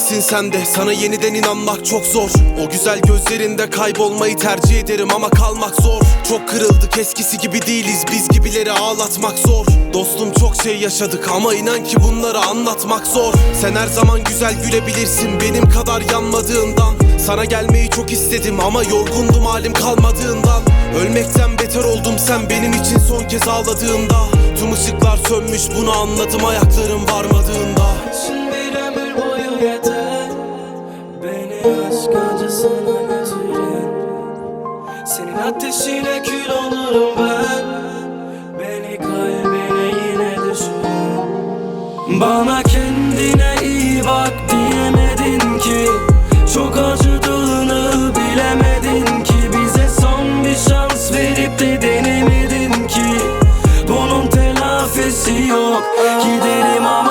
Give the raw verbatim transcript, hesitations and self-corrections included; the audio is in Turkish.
değilsin sen de, sana yeniden inanmak çok zor. O güzel gözlerinde kaybolmayı tercih ederim ama kalmak zor. Çok kırıldık, eskisi gibi değiliz, biz gibileri ağlatmak zor. Dostum çok şey yaşadık ama inan ki bunları anlatmak zor. Sen her zaman güzel gülebilirsin benim kadar yanmadığından. Sana gelmeyi çok istedim ama yorgundum halim kalmadığından. Ölmekten beter oldum sen benim için son kez ağladığında. Tüm ışıklar sönmüş, bunu anladım ayaklarım varmadığında. Için bir ömür boyu yeter beni aşk acısına götüren. Senin ateşine kül olurum ben, beni kalbine yine düşüren. Bana kendine iyi bak diyemedin ki, çok acıdığını bilemedin ki. Bize son bir şans verip de denemedin ki. Bunun telafisi yok, giderim ama